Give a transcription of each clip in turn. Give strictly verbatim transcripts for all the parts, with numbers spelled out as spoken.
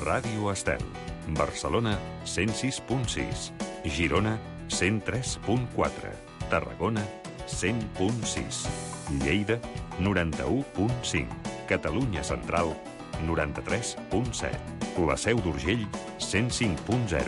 Ràdio Estel. Barcelona, cent sis punt sis. Girona, cent tres punt quatre. Tarragona, cent punt sis. Lleida, noranta-u punt cinc. Catalunya Central, noranta-tres punt set. La Seu d'Urgell, cent cinc punt zero.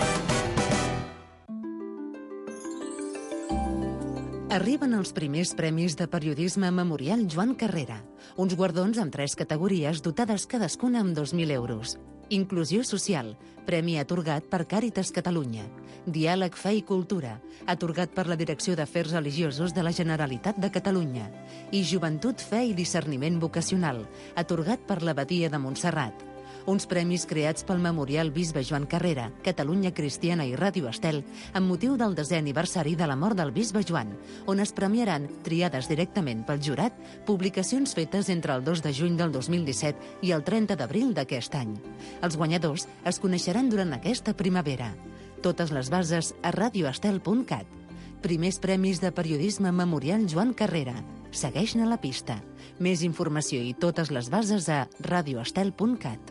Arriben els primers premis de periodisme Memorial Joan Carrera, uns guardons amb tres categories dotades cadascuna amb dos mil euros. Inclusió social, premi atorgat per Càritas Catalunya. Diàleg, fe i cultura, atorgat per la Direcció d'Afers Religiosos de la Generalitat de Catalunya. I Joventut, fe i discerniment vocacional, atorgat per l'Abadia de Montserrat. Uns premis creats pel Memorial Bisbe Joan Carrera, Catalunya Cristiana i Ràdio Estel, amb motiu del desè aniversari de la mort del Bisbe Joan, on es premiaran, triades directament pel jurat, publicacions fetes entre el dos de juny del dos mil disset i el trenta d'abril d'aquest any. Els guanyadors es coneixeran durant aquesta primavera. Totes les bases a radioestel punt cat. Primers premis de periodisme Memorial Joan Carrera. Segueix-ne la pista. Més informació i totes les bases a radioestel punt cat.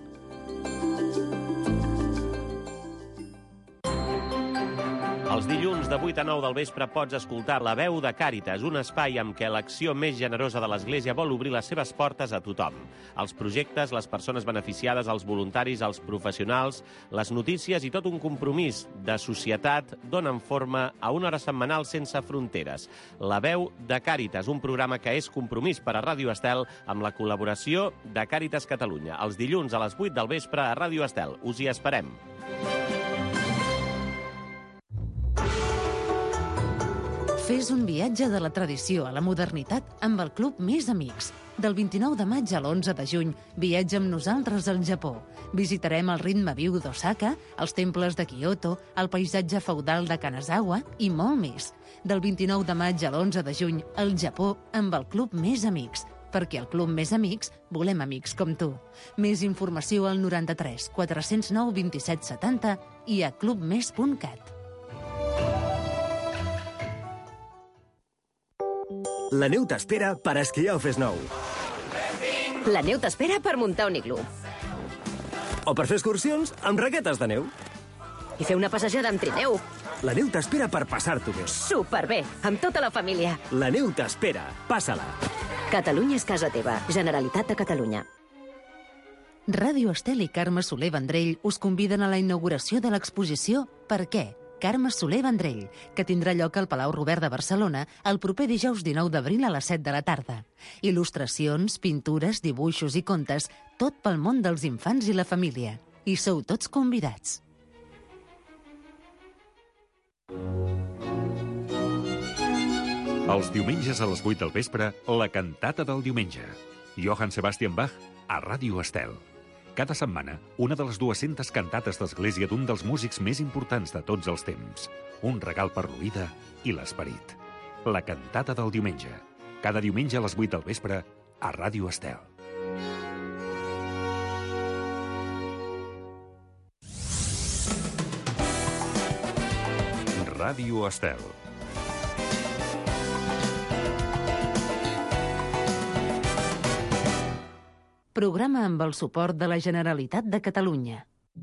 Els dilluns de vuit a nou del vespre pots escoltar La Veu de Càritas, un espai amb què l'acció més generosa de l'Església vol obrir les seves portes a tothom. Els projectes, les persones beneficiades, els voluntaris, els professionals, les notícies i tot un compromís de societat donen forma a una hora setmanal sense fronteres. La Veu de Càritas, un programa que és compromís per a Ràdio Estel amb la col·laboració de Càritas Catalunya. Els dilluns a les vuit del vespre a Ràdio Estel. Us hi esperem. Fes un viatge de la tradició a la modernitat amb el Club Més Amics. Del vint-i-nou de maig a l'onze de juny, viatja amb nosaltres al Japó. Visitarem el ritme viu d'Osaka, els temples de Kyoto, el paisatge feudal de Kanazawa i molt més. Del vint-i-nou de maig a l'onze de juny, al Japó amb el Club Més Amics. Perquè al Club Més Amics volem amics com tu. Més informació al noranta-tres quatre-cents nou vint-i-set setanta i a clubmes punt cat. La neu t'espera per esquiar o fes nou. La neu t'espera per muntar un iglú. O per fer excursions amb raquetes de neu. I fer una passejada amb trineu. La neu t'espera per passar-t'ho bé. Superbé, amb tota la família. La neu t'espera. Passa-la. Catalunya és casa teva. Generalitat de Catalunya. Ràdio Estel i Carme Soler Vendrell us conviden a la inauguració de l'exposició Per què? Carme Soler Vendrell, que tindrà lloc al Palau Robert de Barcelona el proper dijous dinou d'abril a les set de la tarda. Il·lustracions, pintures, dibuixos i contes, tot pel món dels infants i la família. I sou tots convidats. Els diumenges a les vuit del vespre, la cantata del diumenge. Johann Sebastian Bach a Ràdio Estel. Cada setmana, una de les dues-centes cantates d'església d'un dels músics més importants de tots els temps. Un regal per l'oïda i l'esperit. La cantata del diumenge. Cada diumenge a les vuit del vespre a Ràdio Estel. Ràdio Estel. Programa amb el suport de la Generalitat de Catalunya.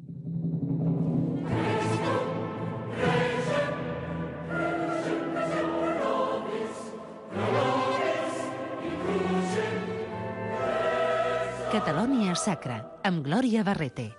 Catalònia Sacra, amb Glòria Barrete.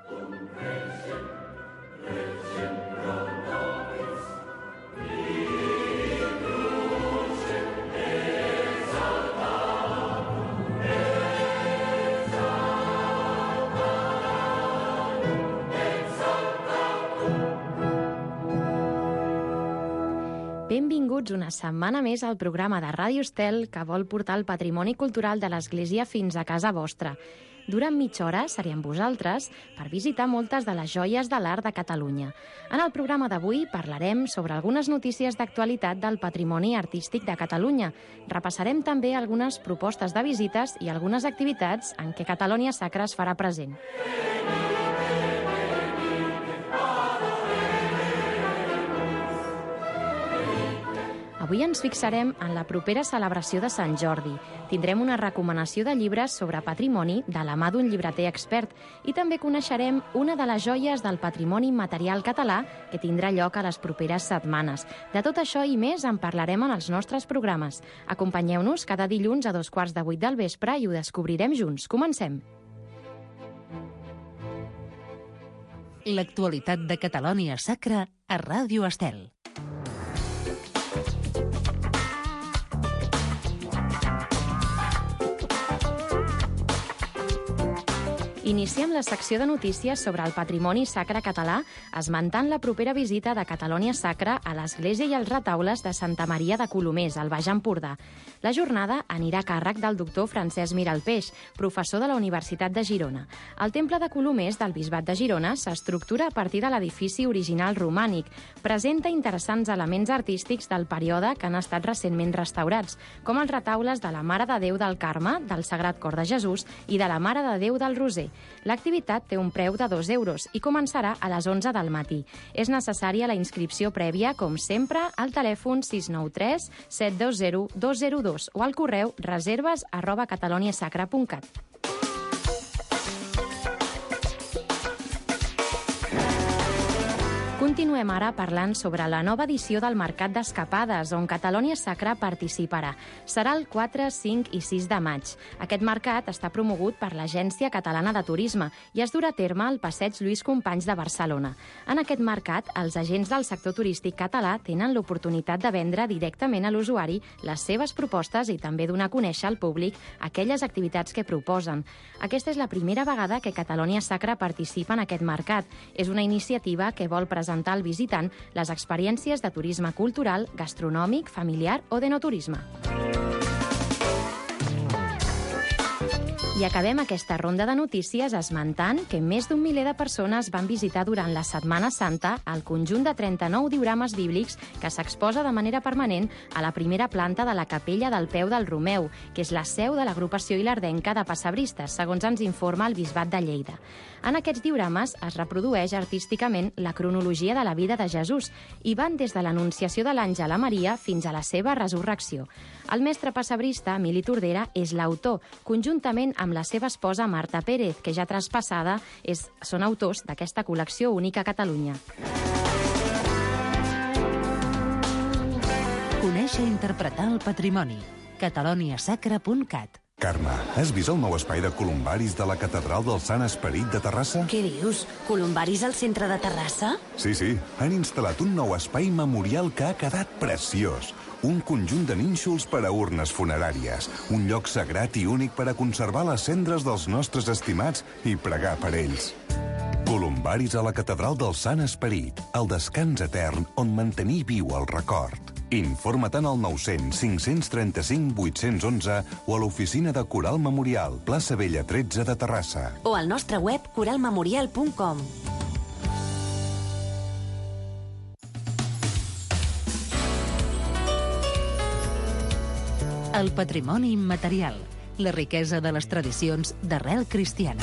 Benvinguts una setmana més al programa de Ràdio Estel que vol portar el patrimoni cultural de l'Església fins a casa vostra. Durant mitja hora serem vosaltres per visitar moltes de les joies de l'art de Catalunya. En el programa d'avui parlarem sobre algunes notícies d'actualitat del patrimoni artístic de Catalunya. Repassarem també algunes propostes de visites i algunes activitats en què Catalònia Sacra es farà present. Avui ens fixarem en la propera celebració de Sant Jordi. Tindrem una recomanació de llibres sobre patrimoni de la mà d'un llibreter expert i també coneixerem una de les joies del patrimoni immaterial català que tindrà lloc a les properes setmanes. De tot això i més en parlarem en els nostres programes. Acompanyeu-nos cada dilluns a dos quarts de vuit del vespre i ho descobrirem junts. Comencem! L'actualitat de Catalònia Sacra a Ràdio Estel. Iniciem la secció de notícies sobre el patrimoni sacre català, esmentant la propera visita de Catalònia Sacra a l'església i els retaules de Santa Maria de Colomers, al Baix Empordà. La jornada anirà a càrrec del doctor Francesc Miralpeix, professor de la Universitat de Girona. El temple de Colomers del Bisbat de Girona s'estructura a partir de l'edifici original romànic. Presenta interessants elements artístics del període que han estat recentment restaurats, com els retaules de la Mare de Déu del Carme, del Sagrat Cor de Jesús i de la Mare de Déu del Roser. L'activitat té un preu de dos euros i començarà a les onze del matí. És necessària la inscripció prèvia, com sempre, al telèfon sis nou tres set dos zero dos zero dos o al correu reserves arroba cataloniasacra punt cat. Continuem ara parlant sobre la nova edició del Mercat d'Escapades, on Catalònia Sacra participarà. Serà el quatre, cinc i sis de maig. Aquest mercat està promogut per l'Agència Catalana de Turisme i es durà a terme al Passeig Lluís Companys de Barcelona. En aquest mercat, els agents del sector turístic català tenen l'oportunitat de vendre directament a l'usuari les seves propostes i també donar a conèixer al públic aquelles activitats que proposen. Aquesta és la primera vegada que Catalònia Sacra participa en aquest mercat. És una iniciativa que vol presentar al visitant les experiències de turisme cultural, gastronòmic, familiar o d'enoturisme. I acabem aquesta ronda de notícies esmentant que més d'un miler de persones van visitar durant la Setmana Santa el conjunt de trenta-nou diorames bíblics que s'exposa de manera permanent a la primera planta de la capella del Peu del Romeu, que és la seu de l'agrupació ilardenca de pessebristes, segons ens informa el Bisbat de Lleida. En aquests diorames es reprodueix artísticament la cronologia de la vida de Jesús i van des de l'anunciació de l'àngel a Maria fins a la seva resurrecció. El mestre pessebrista, Emili Tordera, és l'autor, conjuntament amb la seva esposa Marta Pérez, que ja traspassada és, són autors d'aquesta col·lecció única a Catalunya. Conèixer i interpretar el patrimoni. cataloniasacra punt cat. Carme, has vist el nou espai de columbaris de la Catedral del Sant Esperit de Terrassa? Què dius? Columbaris al centre de Terrassa? Sí, sí. Han instal·lat un nou espai memorial que ha quedat preciós. Un conjunt de nínxols per a urnes funeràries. Un lloc sagrat i únic per a conservar les cendres dels nostres estimats i pregar per ells. Columbaris a la Catedral del Sant Esperit. El descans etern on mantenir viu el record. Informa't al nou-cents cinc-cents trenta-cinc vuit-cents onze o a l'oficina de Coral Memorial, plaça Vella tretze de Terrassa. O al nostre web coral memorial punt com. El patrimoni immaterial, la riquesa de les tradicions d'arrel cristiana.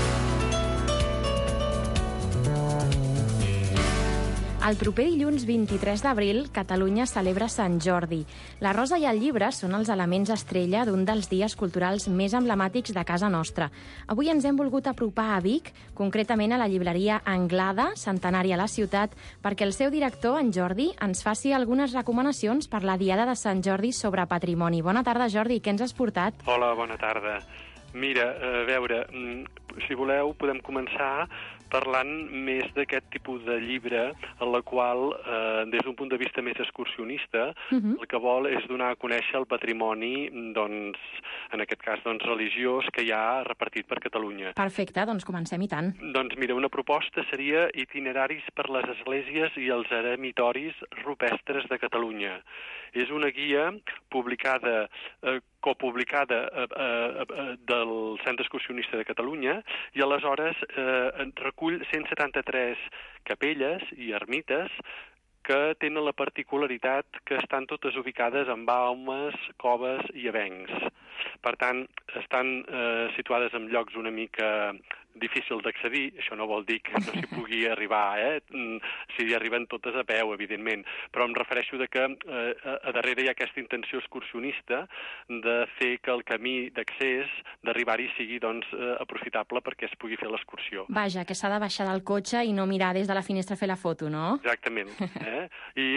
El proper dilluns vint-i-tres d'abril, Catalunya celebra Sant Jordi. La rosa i el llibre són els elements estrella d'un dels dies culturals més emblemàtics de casa nostra. Avui ens hem volgut apropar a Vic, concretament a la llibreria Anglada, centenària a la ciutat, perquè el seu director, en Jordi, ens faci algunes recomanacions per la Diada de Sant Jordi sobre patrimoni. Bona tarda, Jordi, què ens has portat? Hola, bona tarda. Mira, a veure, si voleu podem començar parlant més d'aquest tipus de llibre en la qual, eh, des d'un punt de vista més excursionista, uh-huh. el que vol és donar a conèixer el patrimoni, doncs, en aquest cas, doncs, religiós que hi ha repartit per Catalunya. Perfecte, doncs comencem i tant. Doncs mira, una proposta seria itineraris per les esglésies i els eremitoris rupestres de Catalunya. És una guia publicada, eh, copublicada eh, eh, del Centre Excursionista de Catalunya i aleshores eh, recull cent setanta-tres capelles i ermites que tenen la particularitat que estan totes ubicades en baumes, coves i avencs. Per tant, estan eh, situades en llocs una mica difícil d'accedir, això no vol dir que no s'hi pugui arribar, eh? Si hi arriben totes a peu, evidentment, però em refereixo de que eh, a darrere hi ha aquesta intenció excursionista de fer que el camí d'accés, d'arribar-hi, sigui doncs, eh, aprofitable perquè es pugui fer l'excursió. Vaja, que s'ha de baixar del cotxe i no mirar des de la finestra a fer la foto, no? Exactament. Eh? I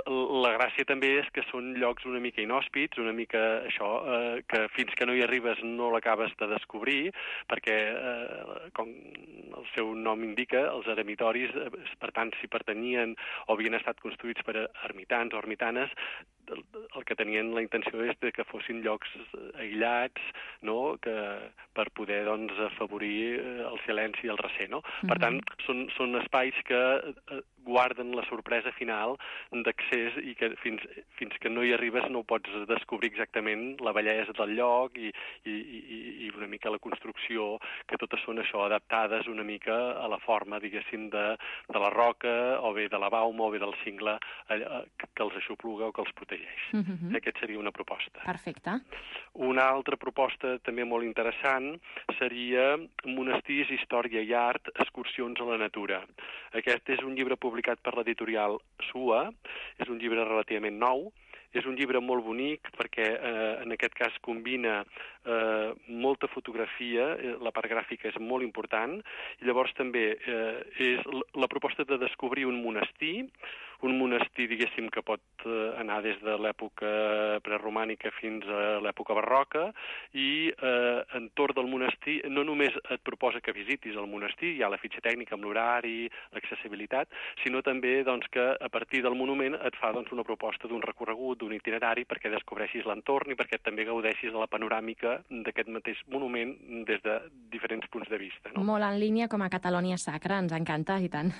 la gràcia també és que són llocs una mica inhòspits, una mica això, eh, que fins que no hi arribes no l'acabes de descobrir, perquè, eh, com el seu nom indica, els eremitoris, per tant, si pertanyien o havien estat construïts per ermitans o ermitanes, el que tenien la intenció és de que fossin llocs aïllats, no?, que per poder doncs, afavorir el silenci i el recer. No? Mm-hmm. Per tant, són, són espais que guarden la sorpresa final d'accés i que fins, fins que no hi arribes no pots descobrir exactament la bellesa del lloc i, i, i una mica la construcció, que totes són això, adaptades una mica a la forma, diguéssim, de, de la roca o bé de la bauma o bé del cingle que els aixopluga o que els protegeix. Mm-hmm. Aquesta seria una proposta. Perfecte. Una altra proposta també molt interessant seria Monestirs, Història i Art, excursions a la natura. Aquest és un llibre publicat per l'editorial S U A, és un llibre relativament nou, és un llibre molt bonic perquè eh, en aquest cas combina eh, molta fotografia, eh, la part gràfica és molt important, i llavors també eh, és la proposta de descobrir un monestir, un monestir, diguéssim, que pot eh, anar des de l'època preromànica fins a l'època barroca, i eh, entorn del monestir no només et proposa que visitis el monestir, hi ha la fitxa tècnica amb l'horari, l'accessibilitat, sinó també doncs, que a partir del monument et fa doncs, una proposta d'un recorregut, d'un itinerari, perquè descobreixis l'entorn i perquè també gaudeixis de la panoràmica d'aquest mateix monument des de diferents punts de vista. No? Molt en línia com a Catalònia Sacra, ens encanta, i tant.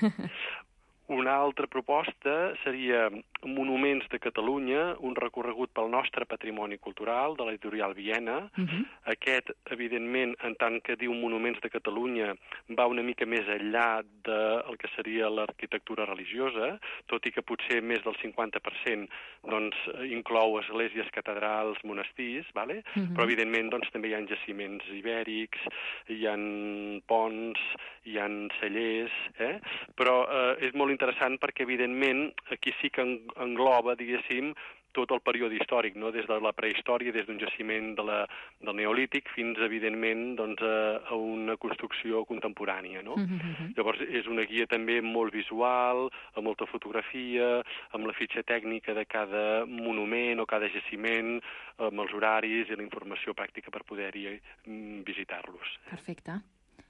Una altra proposta seria Monuments de Catalunya, un recorregut pel nostre patrimoni cultural, de l'editorial Viena. Uh-huh. Aquest, evidentment, en tant que diu Monuments de Catalunya, va una mica més enllà del que seria l'arquitectura religiosa, tot i que potser més del cinquanta per cent doncs, inclou esglésies, catedrals, monestirs, vale? Uh-huh. Però, evidentment, doncs, també hi ha jaciments ibèrics, hi ha ponts, hi ha cellers, eh? Però eh, és molt interessant perquè, evidentment, aquí sí que engloba, diguéssim, tot el període històric, no? Des de la prehistòria, des d'un jaciment de la, del Neolític fins, evidentment, doncs, a, a una construcció contemporània. No? Mm-hmm. Llavors, és una guia també molt visual, amb molta fotografia, amb la fitxa tècnica de cada monument o cada jaciment, amb els horaris i la informació pràctica per poder-hi visitar-los. Perfecte.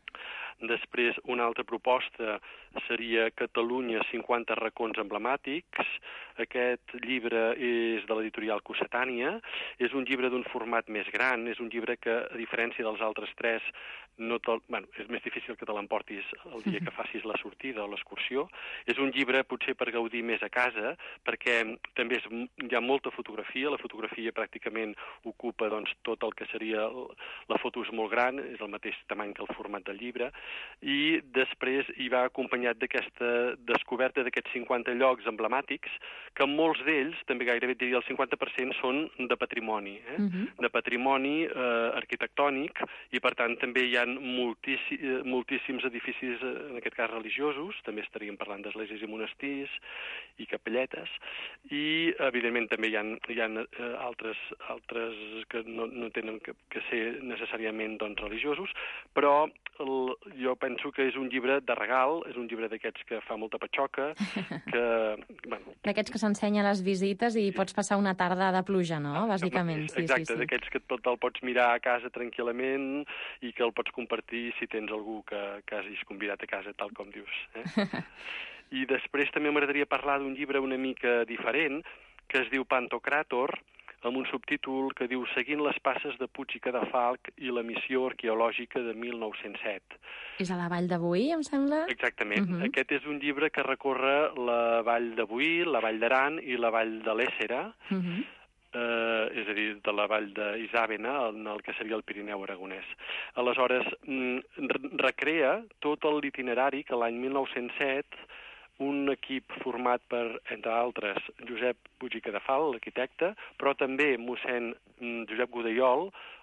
Després, una altra proposta seria Catalunya, cinquanta racons emblemàtics. Aquest llibre és de l'editorial Cossetània. És un llibre d'un format més gran, és un llibre que, a diferència dels altres tres, no bueno, és més difícil que te l'emportis el dia que facis la sortida o l'excursió. És un llibre potser per gaudir més a casa, perquè també és, hi ha molta fotografia, la fotografia pràcticament ocupa doncs, tot el que seria... La foto és molt gran, és el mateix tamany que el format del llibre, i després hi va acompanyat d'aquesta descoberta d'aquests cinquanta llocs emblemàtics, que molts d'ells, també gairebé diria el cinquanta per cent, són de patrimoni, eh? Uh-huh. de patrimoni eh, arquitectònic, i per tant també hi ha moltíssi, moltíssims edificis, en aquest cas religiosos, també estaríem parlant d'esglésies i monestirs i capelletes, i evidentment també hi ha, hi ha eh, altres, altres que no, no tenen que, que ser necessàriament doncs, religiosos, però el, jo penso que és un llibre de regal, és un llibre d'aquests que fa molta patxoca, que... Bueno, d'aquests que s'ensenya a les visites i pots passar una tarda de pluja, no?, bàsicament. Sí, exacte, sí, sí. D'aquests que tot el pots mirar a casa tranquil·lament i que el pots compartir si tens algú que, que hagis convidat a casa, tal com dius. Eh? I després també m'agradaria parlar d'un llibre una mica diferent, que es diu Pantocràtor, amb un subtítol que diu Seguint les passes de Puig i Cadafalc i la missió arqueològica de mil nou-cents set. És a la Vall de Boí, em sembla? Exactament. Uh-huh. Aquest és un llibre que recorre la Vall de Boí, la Vall d'Aran i la Vall de l'Éssera, uh-huh. eh, és a dir, de la Vall d'Isàvena, en el que seria el Pirineu aragonès. Aleshores, recrea tot l'itinerari que l'any mil nou-cents set un equip format per, entre altres, Josep Puig i Cadafalc, l'arquitecte, però també mossèn Josep Godellol,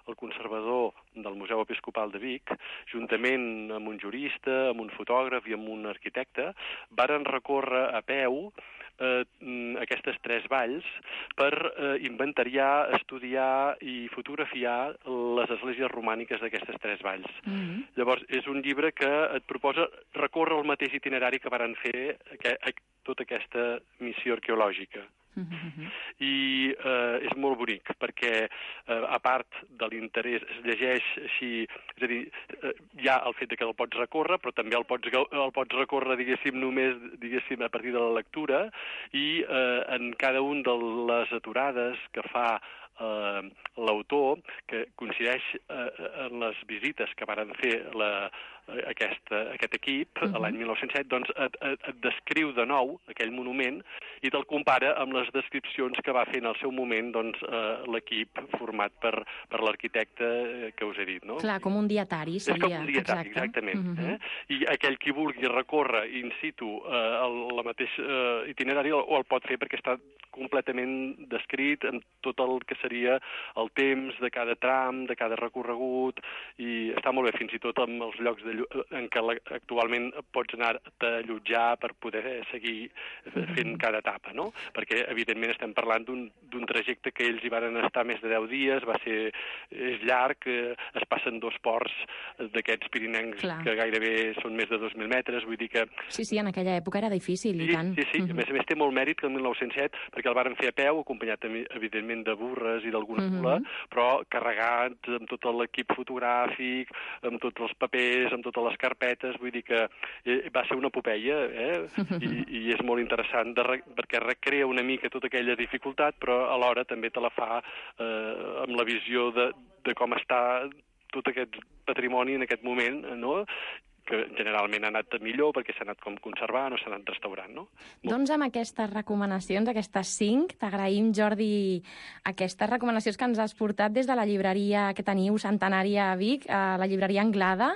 el conservador del Museu Episcopal de Vic, juntament amb un jurista, amb un fotògraf i amb un arquitecte, varen recórrer a peu eh, aquestes tres valls per eh, inventariar, estudiar i fotografiar les esglésies romàniques d'aquestes tres valls. Mm-hmm. Llavors, és un llibre que et proposa recórrer el mateix itinerari que varen fer que, tota aquesta missió arqueològica. Mm-hmm. I eh, és molt bonic, perquè eh, a part de l'interès es llegeix així, és a dir, eh, hi ha el fet de que el pots recórrer, però també el pots, el pots recórrer, diguéssim, només diguéssim, a partir de la lectura, i eh, en cada un de les aturades que fa eh, l'autor, que coincideix eh, en les visites que varen fer la, aquesta, aquest equip uh-huh. l'any mil nou-cents set, doncs et, et, et descriu de nou aquell monument i te'l compara amb les descripcions que va fer en el seu moment doncs, eh, l'equip format per, per l'arquitecte que us he dit. No? Clar, com un dietari seria. És com un dietari, exacte. Exactament. Uh-huh. eh? I aquell qui vulgui recórrer in situ eh, el la mateix eh, itinerari o el pot fer perquè està completament descrit amb tot el que seria el temps de cada tram, de cada recorregut, i està molt bé, fins i tot amb els llocs de en què actualment pots anar-te a allotjar per poder seguir fent cada etapa, no? Perquè, evidentment, estem parlant d'un trajecte que ells hi van estar més de deu dies, va ser, és llarg, eh, es passen dos ports d'aquests pirinencs Clar. Que gairebé són més de dos mil metres, vull dir que... Sí, sí, en aquella època era difícil, sí, i tant. Sí, sí, uh-huh. a més a més té molt mèrit que el mil nou-cents set, perquè el varen fer a peu, acompanyat, evidentment, de burres i d'alguna mula, uh-huh. però carregats amb tot l'equip fotogràfic, amb tots els papers, amb totes les carpetes, vull dir que va ser una epopeia, eh? I, i és molt interessant de re, perquè recrea una mica tota aquella dificultat, però alhora també te la fa eh, amb la visió de, de com està tot aquest patrimoni en aquest moment, no? Que generalment ha anat millor perquè s'ha anat com conservant o s'ha anat restaurant, no? Doncs amb aquestes recomanacions, aquestes cinc, t'agraïm, Jordi, aquestes recomanacions que ens has portat des de la llibreria que teniu centenària a Vic, a la llibreria Anglada,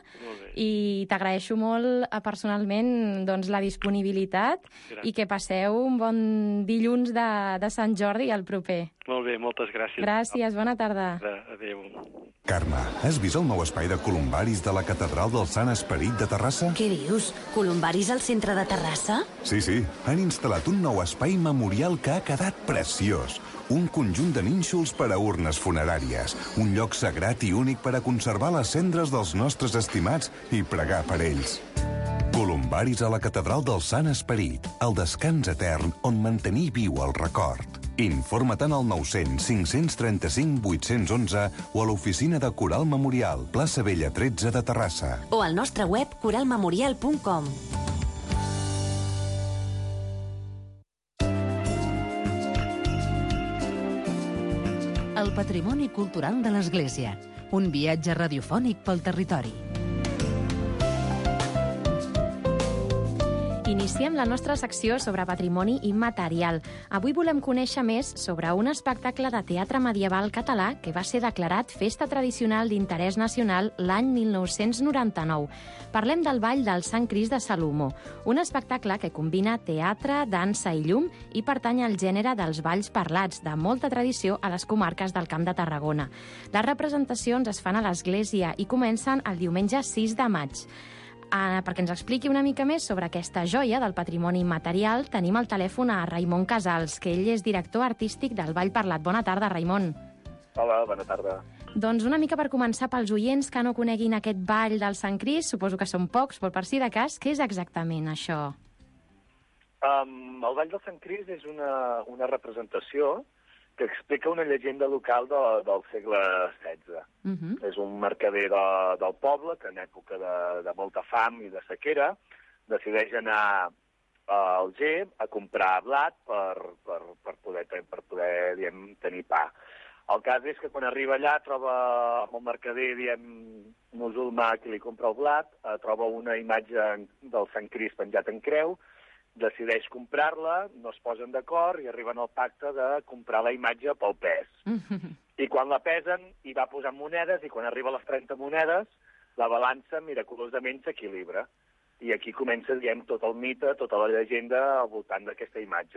i t'agraeixo molt personalment doncs, la disponibilitat gràcies. I que passeu un bon dilluns de, de Sant Jordi el proper. Molt bé, moltes gràcies. Gràcies, bona tarda. Adéu. Carme, has vist el nou espai de columbaris de la Catedral del Sant Esperit de Terrassa? Què dius? Columbaris al centre de Terrassa? Sí, sí. Han instal·lat un nou espai memorial que ha quedat preciós. Un conjunt de nínxols per a urnes funeràries. Un lloc sagrat i únic per a conservar les cendres dels nostres estimats i pregar per ells. Columbaris a la Catedral del Sant Esperit. El descans etern on mantenir viu el record. Informa-te'n al nou-cents cinc-cents trenta-cinc vuit-cents onze o a l'oficina de Coral Memorial, plaça Vella tretze de Terrassa. O al nostre web coral memorial punt com. El patrimoni cultural de l'Església. Un viatge radiofònic pel territori. Iniciem la nostra secció sobre patrimoni immaterial. Avui volem conèixer més sobre un espectacle de teatre medieval català que va ser declarat Festa Tradicional d'Interès Nacional l'any mil nou-cents noranta-nou. Parlem del Ball del Sant Crist de Salomó, un espectacle que combina teatre, dansa i llum i pertany al gènere dels balls parlats, de molta tradició a les comarques del Camp de Tarragona. Les representacions es fan a l'església i comencen el diumenge sis de maig. Uh, perquè ens expliqui una mica més sobre aquesta joia del patrimoni immaterial, tenim al telèfon a Raimon Casals, que ell és director artístic del Ball Parlat. Bona tarda, Raimon. Hola, bona tarda. Doncs una mica per començar, pels oients que no coneguin aquest ball del Sant Crist, suposo que són pocs, però per si de cas, què és exactament això? Um, el Ball del Sant Crist és una, una representació que explica una llegenda local de, del segle setze. Uh-huh. És un mercader de, del poble que en època de, de molta fam i de sequera decideix anar a Alger a comprar blat per, per, per poder, per poder diguem, tenir pa. El cas és que quan arriba allà troba el mercader diguem, musulmà que li compra el blat, eh, troba una imatge del Sant Crist penjat en creu, decideix comprar-la, no es posen d'acord i arriben al pacte de comprar la imatge pel pes. Mm-hmm. I quan la pesen, hi va posant monedes i quan arriba a les trenta monedes, la balança miraculosament s'equilibra. I aquí comença, diguem, tot el mite, tota la llegenda al voltant d'aquesta imatge.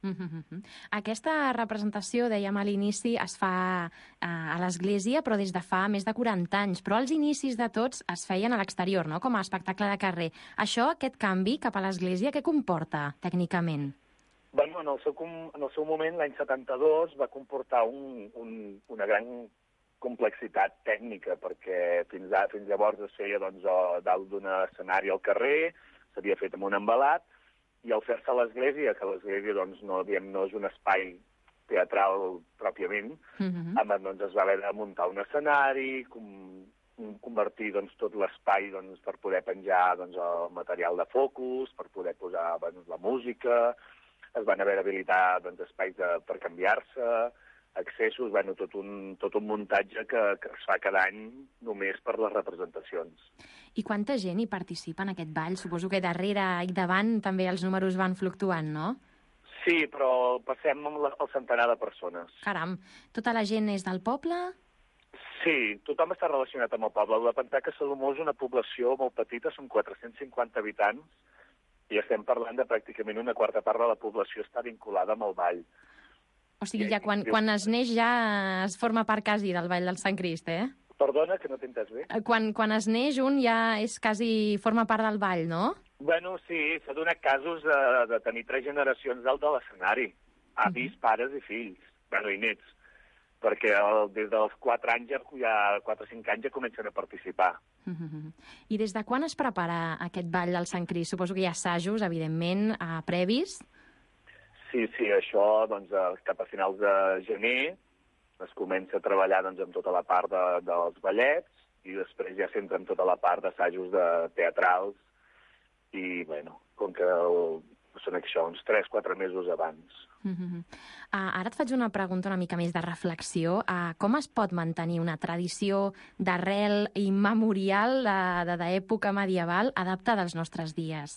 Mm-hmm. Aquesta representació, dèiem a l'inici, es fa a l'església, però des de fa més de quaranta anys. Però els inicis de tots es feien a l'exterior, no?, com a espectacle de carrer. Això, aquest canvi cap a l'església, què comporta, tècnicament? Bueno, en el seu, en el seu moment, l'any setanta-dos, va comportar un, un, una gran complexitat tècnica, perquè fins, a, fins llavors es feia doncs, dalt d'un escenari al carrer, s'havia fet amb un embalat, i al fer-se a l'església, que l'església doncs, no, diem, no és un espai teatral pròpiament, mm-hmm. amb, doncs, es va haver de muntar un escenari, com, convertir doncs, tot l'espai doncs, per poder penjar doncs, el material de focus, per poder posar doncs, la música, es van haver d'habilitar doncs, espais de, per canviar-se, accessos, bueno, tot un, tot un muntatge que, que es fa cada any només per les representacions. I quanta gent hi participa en aquest ball? Suposo que darrere i davant també els números van fluctuant, no? Sí, però passem al centenar de persones. Caram, tota la gent és del poble? Sí, tothom està relacionat amb el poble. Heu de pensar que Salomó és una població molt petita, són quatre-cents cinquanta habitants, i estem parlant de pràcticament una quarta part de la població està vinculada amb el ball. O sigui, ja quan, quan es neix ja es forma part quasi del Ball del Sant Crist, eh? Perdona, que no t'he entès bé. Quan, quan es neix un ja és quasi forma part del ball, no? Bueno, sí, s'ha donat casos de, de tenir tres generacions dalt de l'escenari. Avis, uh-huh. pares i fills, bueno, i nets. Perquè el, des dels quatre anys, ja quatre o cinc anys ja comencen a participar. Uh-huh. I des de quan es prepara aquest Ball del Sant Crist? Suposo que hi ha assajos, evidentment, uh, previs. Sí, sí, això, doncs, cap a finals de gener es comença a treballar doncs, amb tota la part de, dels ballets i després ja s'entra en tota la part d'assajos de teatrals i, bueno, com que el, són això, uns tres o quatre mesos abans. Uh-huh. Uh, ara et faig una pregunta una mica més de reflexió. Uh, com es pot mantenir una tradició d'arrel immemorial de, d'època medieval adaptada als nostres dies?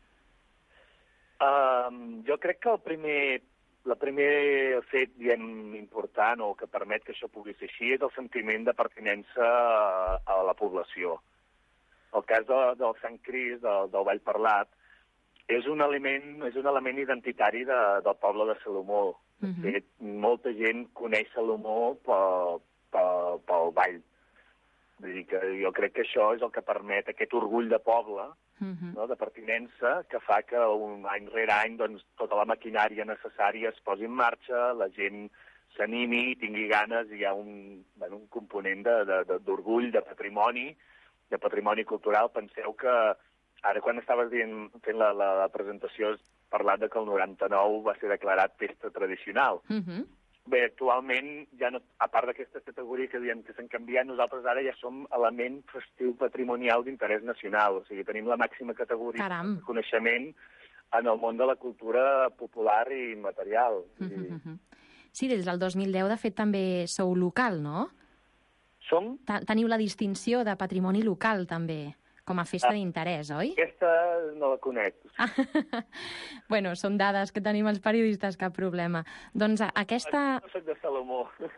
Um, jo crec que el primer, el primer fet, diem, important o que permet que això pugui ser així és el sentiment de pertinença a, a la població. El cas de, del Sant Crist, del, del Ball Parlat, és un element, és un element identitari de, del poble de Salomó. Uh-huh. De fet, molta gent coneix Salomó pel, pel, pel ball. Vull dir que jo crec que això és el que permet aquest orgull de poble, uh-huh. no, de pertinença, que fa que un any rere any doncs, tota la maquinària necessària es posi en marxa, la gent s'animi, tingui ganes, i hi ha un, bueno, un component de, de, de, d'orgull, de patrimoni, de patrimoni cultural. Penseu que ara, quan estaves dient, fent la, la, la presentació, has parlat de que el noranta-nou va ser declarat festa tradicional. Uh-huh. Bé, actualment, ja no, a part d'aquesta categoria que diem que s'han canviat, nosaltres ara ja som element festiu patrimonial d'interès nacional. O sigui, tenim la màxima categoria Caram. de coneixement en el món de la cultura popular i material. Uh-huh. Sí, des del dos mil deu, de fet, també sou local, no? Som? Teniu la distinció de patrimoni local, també, com a festa ah, d'interès, oi? Aquesta no la conec. Ah, bueno, són dades que tenim els periodistes, cap problema. Doncs aquesta... No soc de Salomó.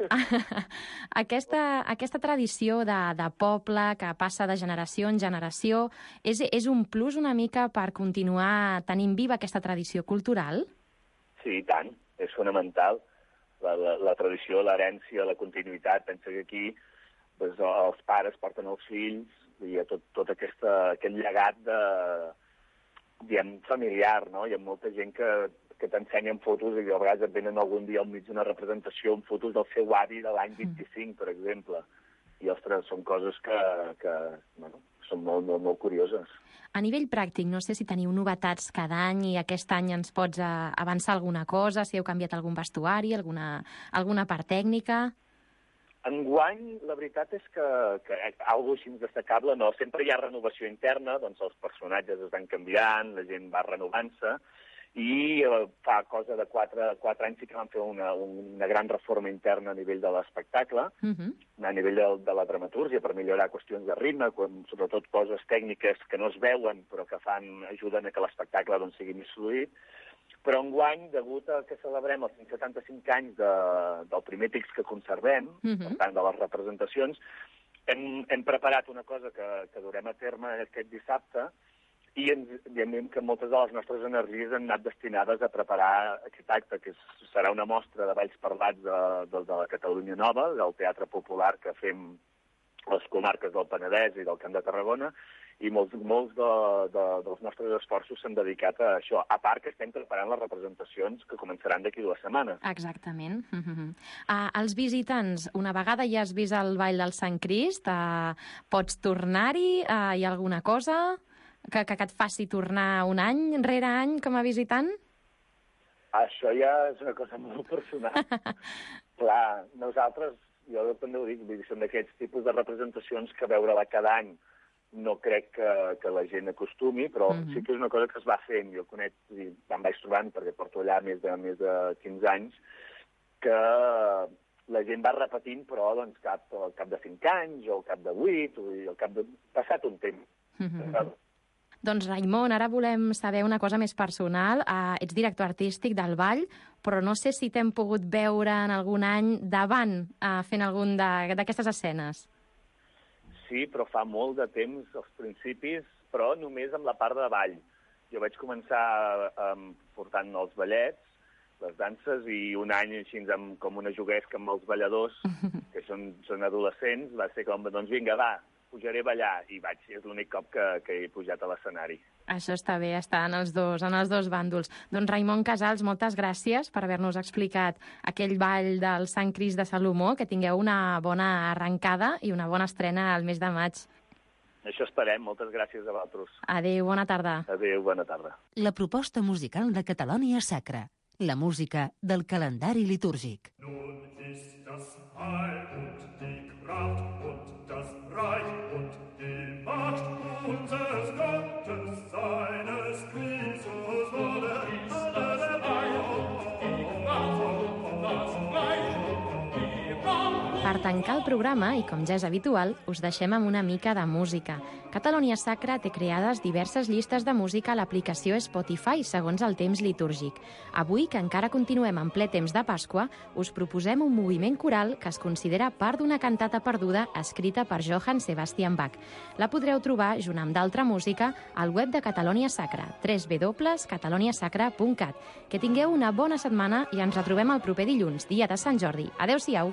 aquesta, aquesta tradició de, de poble que passa de generació en generació és, és un plus una mica per continuar tenint viva aquesta tradició cultural? Sí, i tant. És fonamental. La, la, la tradició, l'herència, la continuïtat. Pensa que aquí doncs, els pares porten els fills, hi ha tot, tot aquesta, aquest llegat de, diem, familiar, no? Hi ha molta gent que, que t'ensenyen fotos i a vegades et venen algun dia al mig d'una representació amb fotos del seu avi de l'any vint-i-cinc, per exemple. I, ostres, són coses que, que bueno, són molt, molt, molt curioses. A nivell pràctic, no sé si teniu novetats cada any i aquest any ens pots avançar alguna cosa, si heu canviat algun vestuari, alguna, alguna part tècnica... Enguany, la veritat és que, que algo així destacable no. Sempre hi ha renovació interna, doncs els personatges es van canviant, la gent va renovant-se, i eh, fa cosa de quatre, quatre anys sí que van fer una, una gran reforma interna a nivell de l'espectacle, uh-huh. a nivell de, de la dramatúrgia, per millorar qüestions de ritme, quan, sobretot coses tècniques que no es veuen, però que fan, ajuden a que l'espectacle doncs, sigui més fluid. Però enguany, degut a que celebrem els cent setanta-cinc anys de, del primer text que conservem, uh-huh. per tant, de les representacions, hem, hem preparat una cosa que, que durem a terme aquest dissabte, i evidentment que moltes de les nostres energies han anat destinades a preparar aquest acte, que serà una mostra de balls parlats de, de, de la Catalunya Nova, del teatre popular que fem les comarques del Penedès i del Camp de Tarragona, i molts, molts de, de, dels nostres esforços s'han dedicat a això, a part que estem preparant les representacions que començaran d'aquí dues setmanes. Exactament. Uh, els visitants, una vegada ja has vist el ball del Sant Crist, uh, pots tornar-hi? Uh, hi ha alguna cosa que, que, que et faci tornar un any rere any com a visitant? Això ja és una cosa molt personal. Clar, nosaltres, jo també ho dic, són d'aquests tipus de representacions que veure-la cada any no crec que, que la gent acostumi, però mm-hmm. sí que és una cosa que es va fent. Jo conec, i em vaig trobant, perquè porto allà més de, més de quinze anys, que la gent va repetint, però doncs, cap, al cap de cinc anys, o al cap de vuit, o al cap de... passat un temps. Mm-hmm. Doncs, Raimon, ara volem saber una cosa més personal. Uh, ets director artístic del ball, però no sé si t'hem pogut veure en algun any davant uh, fent algun d'aquestes escenes. Sí, però fa molt de temps, als principis, però només amb la part de ball. Jo vaig començar um, portant els ballets, les danses, i un any així amb, com una juguesca amb els balladors, que són, són adolescents, va ser com, doncs vinga, va, pujaré a ballar, i vaig, és l'únic cop que, que he pujat a l'escenari. Això està bé, està en els dos, en els dos bàndols. Doncs Raimon Casals, moltes gràcies per haver-nos explicat aquell ball del Sant Crist de Salomó, que tingueu una bona arrencada i una bona estrena al mes de maig. Això esperem, moltes gràcies a vosaltres. Adéu, bona tarda. Adéu, bona tarda. La proposta musical de Catalonia Sacra, la música del calendari litúrgic. Nun ist das Heil und die Kraft und das Reich und die Macht unseres Gottes, seines Christus, wurde alle Per tancar el programa, i com ja és habitual, us deixem amb una mica de música. Catalonia Sacra té creades diverses llistes de música a l'aplicació Spotify, segons el temps litúrgic. Avui, que encara continuem en ple temps de Pasqua, us proposem un moviment coral que es considera part d'una cantata perduda escrita per Johann Sebastian Bach. La podreu trobar, junt amb d'altra música, al web de Catalonia Sacra, w w w punt catalonia sacra punt cat. Que tingueu una bona setmana i ens retrobem el proper dilluns, dia de Sant Jordi. Adéu-siau!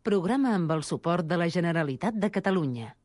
Programa amb el suport de la Generalitat de Catalunya.